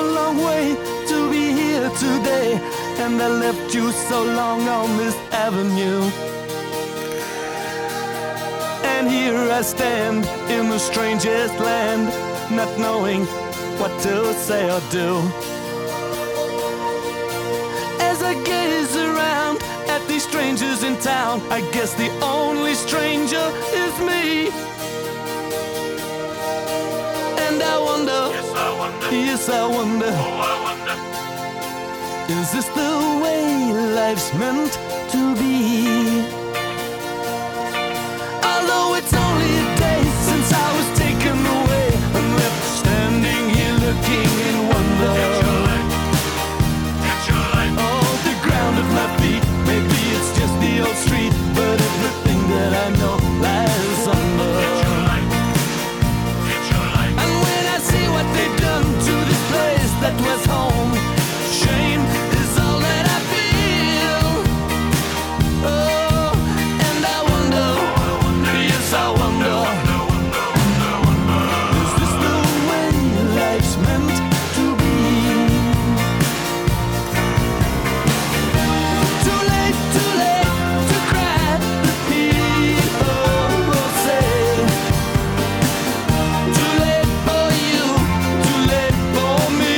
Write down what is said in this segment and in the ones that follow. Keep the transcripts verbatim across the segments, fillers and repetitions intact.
a long way to be here today, and I left you so long on this avenue. And here I stand in the strangest land, not knowing what to say or do. As I gaze around at these strangers in town, I guess the only stranger is me. And I wonder, Yes, I wonder. yes I wonder, Oh, I wonder. is this the way life's meant to be? Although it's only a day since I was taken away and left standing here looking in wonder. Get your light. Get your light. Oh, the ground at my feet, maybe it's just the old street, but everything that I know lies under. Get your light. Get your light. And when I see what they've done to this place that was home, shame is all that I feel. Oh, and I wonder, yes I wonder, is this the way life's meant to be? Too late, too late to cry, the people say. Too late for you, too late for me.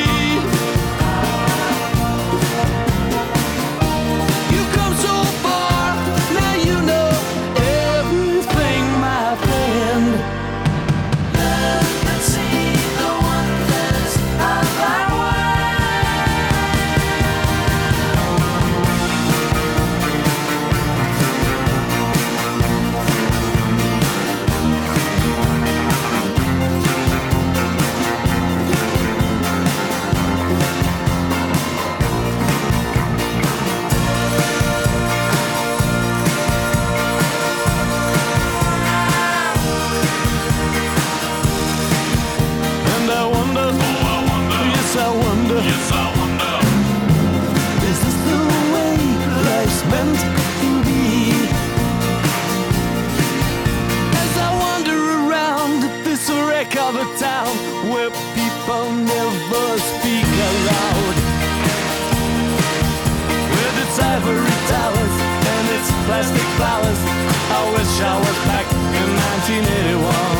You come so far, now you know everything, my friend. Look and see the wonders of our And I wonder, Oh, I wonder. yes I wonder, Yes, I wonder. is this the way life's meant to be? As I wander around this wreck of a town where people never speak aloud, with its ivory towers and its plastic flowers, I wish I was back in nineteen eighty-one.